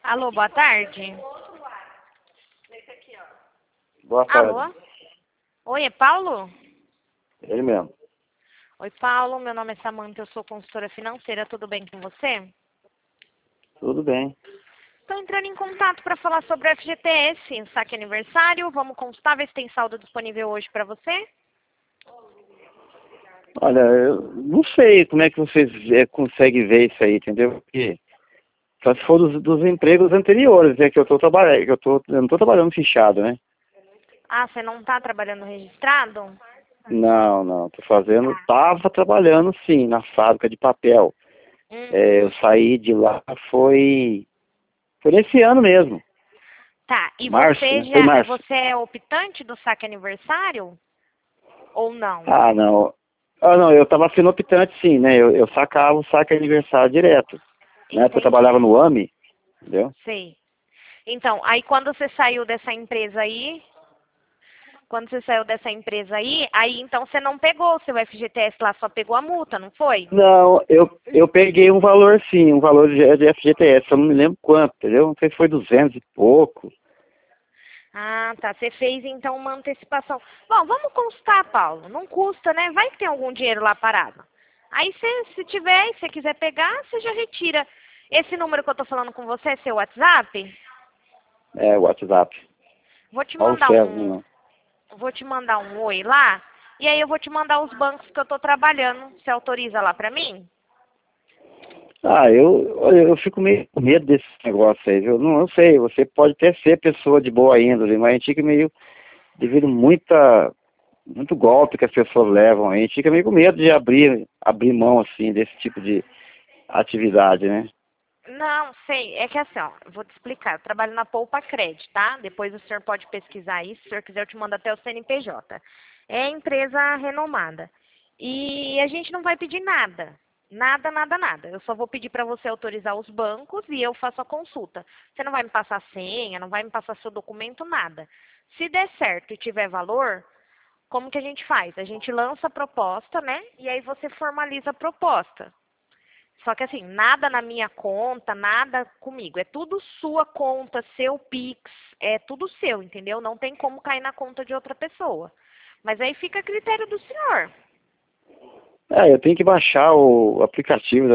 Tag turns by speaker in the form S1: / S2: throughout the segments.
S1: Alô, boa tarde.
S2: Boa tarde.
S1: Alô? Oi, é Paulo?
S2: Ele mesmo.
S1: Oi, Paulo. Meu nome é Samanta, eu sou consultora financeira. Tudo bem com você?
S2: Tudo bem.
S1: Estou entrando em contato para falar sobre o FGTS, saque aniversário. Vamos consultar, ver se tem saldo disponível hoje para você?
S2: Olha, eu não sei como é que vocês conseguem ver isso aí, entendeu? Porque só se for dos empregos anteriores, que eu tô trabalhando, eu não estou trabalhando fichado, né?
S1: Ah, você não está trabalhando registrado?
S2: Não, tava trabalhando sim, na fábrica de papel. Eu saí de lá, foi nesse ano mesmo,
S1: Tá, e
S2: março,
S1: você
S2: né? Foi março.
S1: você é optante do saque aniversário? Ou não?
S2: Não, eu tava sendo optante sim, né? Eu sacava o saque aniversário direto, né? Porque eu trabalhava
S1: Entendi.
S2: no AMI, entendeu?
S1: Sei. Então, aí quando você saiu dessa empresa aí, aí então você não pegou o seu FGTS lá, só pegou a multa, não foi?
S2: Não, eu peguei um valor sim, um valor de FGTS, eu não me lembro quanto, entendeu? Não sei se foi 200 e pouco.
S1: Ah, tá. Você fez então uma antecipação. Bom, vamos consultar, Paulo. Não custa, né? Vai que tem algum dinheiro lá parado. Aí se tiver e você quiser pegar, você já retira. Esse número que eu tô falando com você é seu WhatsApp?
S2: É, o WhatsApp.
S1: Vou te
S2: Paulo
S1: mandar
S2: César,
S1: um,
S2: não.
S1: vou te mandar um oi lá. E aí eu vou te mandar os bancos que eu tô trabalhando. Você autoriza lá pra mim?
S2: Olha, eu fico meio com medo desse negócio aí, viu? Não sei, você pode até ser pessoa de boa índole, mas a gente fica meio, devido muito golpe que as pessoas levam, a gente fica meio com medo de abrir mão, assim, desse tipo de atividade, né?
S1: Não, sei. É que assim, ó, eu vou te explicar. Eu trabalho na Poupa Cred, tá? Depois o senhor pode pesquisar aí. Se o senhor quiser, eu te mando até o CNPJ. É empresa renomada. E a gente não vai pedir nada. Nada, nada, nada. Eu só vou pedir para você autorizar os bancos e eu faço a consulta. Você não vai me passar senha, não vai me passar seu documento, nada. Se der certo e tiver valor, como que a gente faz? A gente lança a proposta, né? E aí você formaliza a proposta. Só que assim, nada na minha conta, nada comigo. É tudo sua conta, seu Pix, é tudo seu, entendeu? Não tem como cair na conta de outra pessoa. Mas aí fica a critério do senhor.
S2: Eu tenho que baixar o aplicativo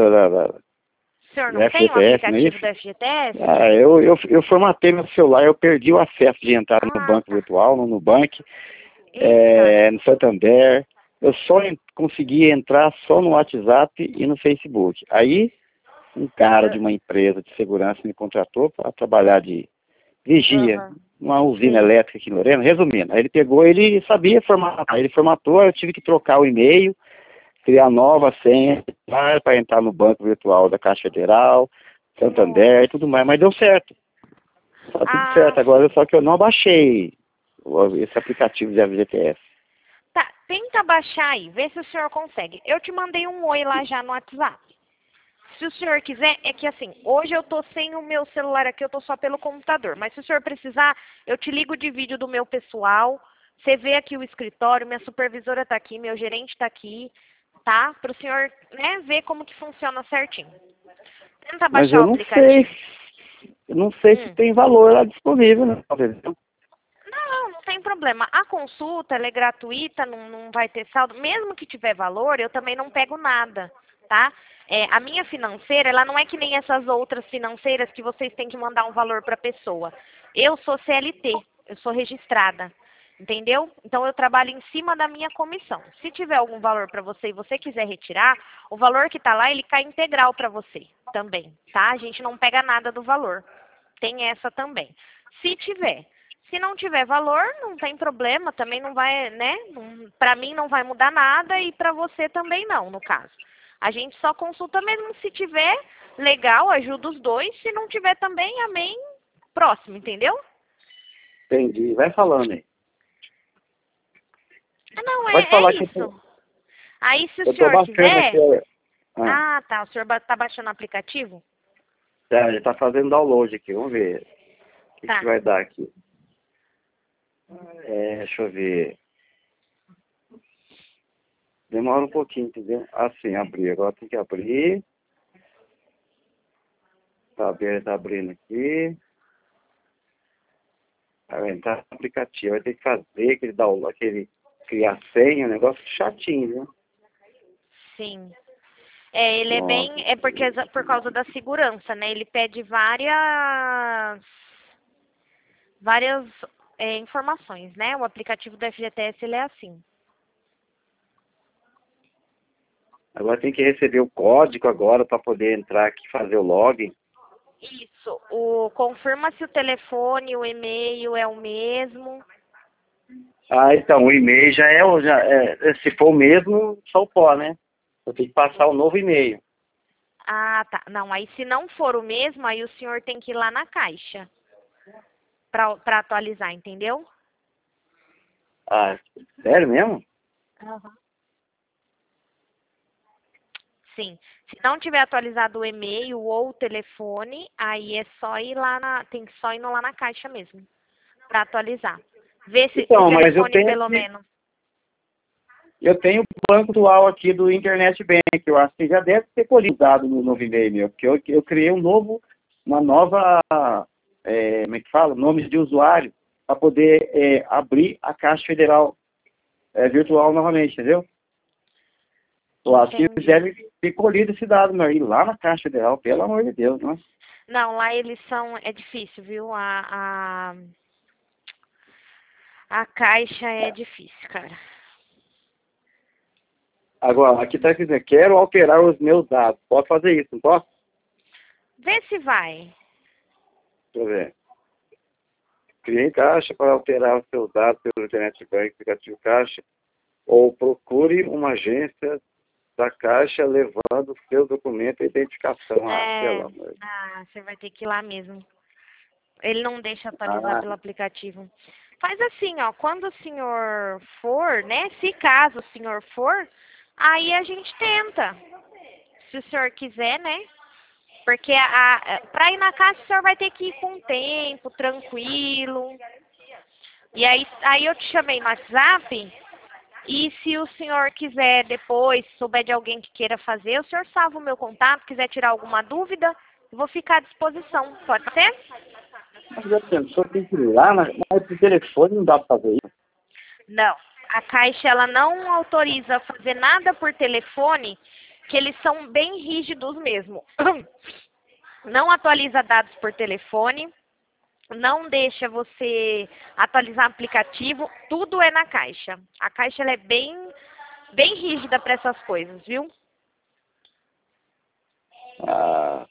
S1: O senhor
S2: do
S1: não tem o
S2: FGTS, não é
S1: aplicativo
S2: isso?
S1: do FGTS?
S2: Eu formatei meu celular, eu perdi o acesso de entrar no
S1: Ah,
S2: banco
S1: tá.
S2: virtual, no Nubank,
S1: Eita.
S2: no Santander. Eu só consegui entrar só no WhatsApp e no Facebook. Aí, um cara de
S1: Ah,
S2: uma empresa de segurança me contratou para trabalhar de vigia,
S1: aham.
S2: uma usina
S1: Sei.
S2: elétrica aqui em Lorena. Resumindo, aí ele pegou, ele sabia formatar, ele formatou, eu tive que trocar o e-mail, criar nova senha para entrar no banco virtual da Caixa Federal, Santander
S1: Nossa.
S2: e tudo mais, mas deu certo. Tá tudo
S1: Ah,
S2: certo. Agora,
S1: sim.
S2: só que eu não baixei esse aplicativo de FGTS.
S1: Tá, tenta baixar aí, vê se o senhor consegue. Eu te mandei um oi lá já no WhatsApp. Se o senhor quiser, é que assim, hoje eu tô sem o meu celular aqui, eu tô só pelo computador. Mas se o senhor precisar, eu te ligo de vídeo do meu pessoal. Você vê aqui o escritório, minha supervisora tá aqui, meu gerente tá aqui, tá? Para o senhor, né, ver como que funciona certinho. Tenta
S2: Mas
S1: baixar o aplicativo.
S2: eu não sei se
S1: Hum.
S2: tem valor lá disponível, não. Entendeu?
S1: Não, não tem problema. A consulta, ela é gratuita, não vai ter saldo. Mesmo que tiver valor, eu também não pego nada, tá? A minha financeira, ela não é que nem essas outras financeiras que vocês têm que mandar um valor para a pessoa. Eu sou CLT, eu sou registrada, entendeu? Então eu trabalho em cima da minha comissão. Se tiver algum valor para você e você quiser retirar, o valor que está lá, ele cai integral para você também, tá? A gente não pega nada do valor. Tem essa também. Se tiver. Se não tiver valor, não tem problema, também não vai, né? Para mim não vai mudar nada e para você também não, no caso. A gente só consulta mesmo se tiver, legal, ajuda os dois. Se não tiver também, amém, próximo, entendeu?
S2: Entendi. Vai falando aí.
S1: Ah, não,
S2: Pode
S1: é
S2: falar que
S1: isso. Aí, se o
S2: eu tô
S1: senhor
S2: baixando aqui.
S1: quiser.
S2: Ah,
S1: Ah, tá. O senhor tá baixando o aplicativo?
S2: ele tá fazendo download aqui. Vamos ver o que
S1: Tá.
S2: vai dar aqui. Deixa eu ver. Demora um pouquinho, entendeu? Assim, abrir. Agora tem que abrir. Tá abrindo aqui. Vai entrar no aplicativo, vai ter que fazer aquele download, aquele criar senha, um negócio chatinho, viu?
S1: Sim. É, ele é
S2: Nossa,
S1: bem, é porque por causa da segurança, né? Ele pede várias informações, né? O aplicativo do FGTS ele é assim.
S2: agora tem que receber o código agora para poder entrar aqui e fazer o login.
S1: Isso. Confirma se o telefone, o e-mail é o mesmo.
S2: Ah, então, o e-mail se for o mesmo, só o pó, né? Eu tenho que passar o novo e-mail.
S1: Ah, tá. Não, aí se não for o mesmo, aí o senhor tem que ir lá na Caixa para atualizar, entendeu?
S2: Ah, sério mesmo?
S1: Aham. Sim. Se não tiver atualizado o e-mail ou o telefone, aí é só ir lá tem que só ir lá na Caixa mesmo para atualizar. Ver se o
S2: Então, mas
S1: telefone pelo menos.
S2: eu tenho o banco atual aqui do Internet Bank, eu acho que já deve ter colhidado no novo e-mail meu, porque eu criei uma nova, como é que fala? Nome de usuário, para poder abrir a Caixa Federal virtual novamente, entendeu? Eu acho que
S1: Entendi.
S2: deve ter colhido esse dado, meu, ir lá na Caixa Federal, pelo amor de Deus, né?
S1: Não, lá eles são. É difícil, viu? A Caixa é difícil, cara.
S2: Agora, aqui está dizendo, quero alterar os meus dados. Posso fazer isso, não posso?
S1: Vê se vai.
S2: Deixa eu ver. Criei caixa para alterar os seus dados pelo Internet Bank, aplicativo Caixa, ou procure uma agência da Caixa levando o seu documento de identificação. Ah, pelo amor.
S1: Você vai ter que ir lá mesmo. Ele não deixa atualizar
S2: Ah,
S1: pelo aplicativo. Faz assim, ó, quando o senhor for, né? Se caso o senhor for, aí a gente tenta. Se o senhor quiser, né? Porque para ir na caixa o senhor vai ter que ir com tempo, tranquilo. E aí eu te chamei no WhatsApp. E se o senhor quiser depois, souber de alguém que queira fazer, o senhor salva o meu contato, quiser tirar alguma dúvida, eu vou ficar à disposição. Pode ser?
S2: mas eu penso, só tem que ir lá, mas por telefone não dá para fazer isso.
S1: Não. A Caixa ela não autoriza fazer nada por telefone, que eles são bem rígidos mesmo. Não atualiza dados por telefone, não deixa você atualizar aplicativo, tudo é na Caixa. A Caixa ela é bem rígida para essas coisas, viu?
S2: Ah,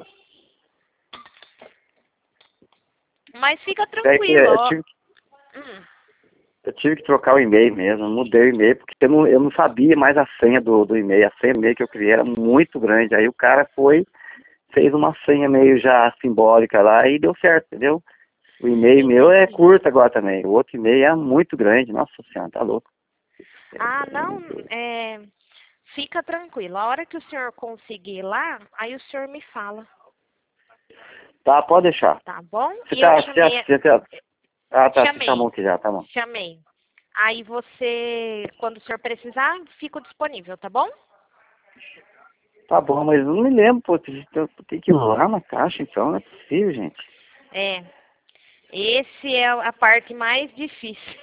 S1: Mas fica
S2: é que
S1: tranquilo, ó. Hum.
S2: eu tive que trocar o e-mail mesmo, mudei o e-mail, porque eu não sabia mais a senha do e-mail. A senha do e-mail que eu criei era muito grande. Aí o cara fez uma senha meio já simbólica lá e deu certo, entendeu? O e-mail meu é
S1: Entendi.
S2: curto agora também. O outro e-mail é muito grande. Nossa senhora, tá louco.
S1: Ah, não, fica tranquilo. A hora que o senhor conseguir ir lá, aí o senhor me fala,
S2: Tá, pode deixar.
S1: tá bom?
S2: Você
S1: E eu
S2: tá,
S1: chamei,
S2: ah, tá, você chamou
S1: chamei,
S2: aqui já, tá bom.
S1: chamei. Aí você, quando o senhor precisar, fico disponível, tá bom?
S2: Tá bom, mas eu não me lembro, pô, tem que ir lá na caixa então, não é possível, gente.
S1: É, esse é a parte mais difícil.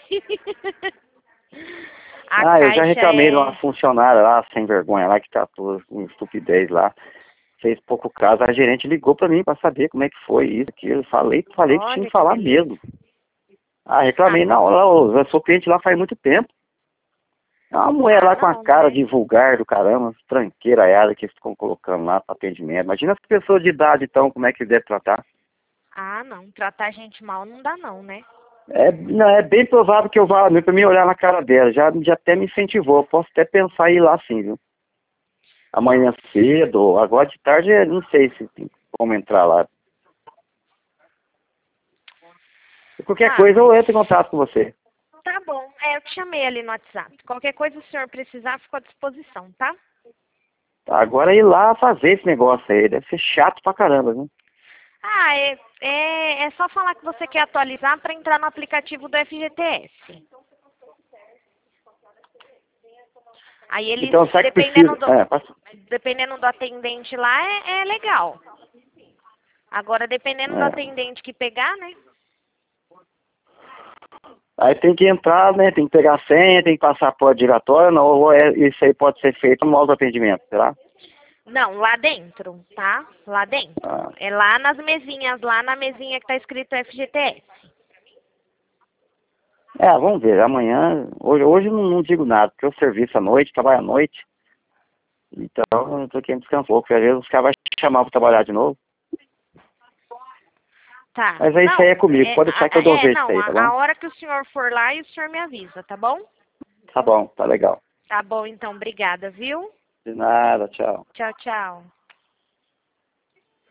S1: A
S2: Ah, eu já
S1: caixa
S2: reclamei de uma
S1: é.
S2: funcionária lá, sem vergonha lá, que tratou com estupidez lá. Fez pouco caso, a gerente ligou pra mim pra saber como é que foi isso, aquilo. Falei que tinha
S1: Olha
S2: que
S1: que
S2: falar
S1: beleza.
S2: mesmo. Ah,
S1: Ah,
S2: reclamei na hora, ô, eu sou cliente lá faz muito tempo. É uma mulher lá com a
S1: não,
S2: cara
S1: né?
S2: de vulgar do caramba, tranqueiraiada que eles ficam colocando lá para atendimento. Imagina as pessoas de idade, então, como é que deve tratar.
S1: Ah, não. Tratar a gente mal não dá, não, né?
S2: Não, é bem provável que eu vá para mim olhar na cara dela. Já até me incentivou. Posso até pensar em ir lá sim, viu? Amanhã cedo, ou agora de tarde, não sei se tem como entrar lá. Qualquer
S1: Ah,
S2: coisa
S1: mas
S2: eu entro em contato com você.
S1: tá bom. É, eu te chamei ali no WhatsApp. Qualquer coisa o senhor precisar, fico à disposição, tá?
S2: Tá, agora ir lá fazer esse negócio aí. Deve ser chato pra caramba, viu?
S1: Ah, é só falar que você quer atualizar para entrar no aplicativo do FGTS. Aí eles,
S2: Então, será que precisa?
S1: dependendo do atendente lá, é legal. Agora, dependendo do atendente que pegar, né?
S2: Aí tem que entrar, né? Tem que pegar a senha, tem que passar por giratória, não, ou isso aí pode ser feito no autoatendimento, será?
S1: Não, lá dentro, tá? Lá dentro.
S2: Ah.
S1: É lá nas mesinhas, lá na mesinha que tá escrito FGTS.
S2: Vamos ver, amanhã, hoje não digo nada, porque eu serviço à noite, trabalho à noite, então eu tô querendo descansar um pouco, porque às vezes os caras vão chamar para trabalhar de novo.
S1: Tá.
S2: Mas aí isso aí é comigo, pode deixar que eu dou um jeito
S1: Não,
S2: disso aí, tá
S1: a
S2: bom?
S1: hora que o senhor for lá, e o senhor me avisa, tá bom?
S2: Tá bom, tá legal.
S1: Tá bom, então, obrigada, viu?
S2: De nada, tchau.
S1: Tchau, tchau.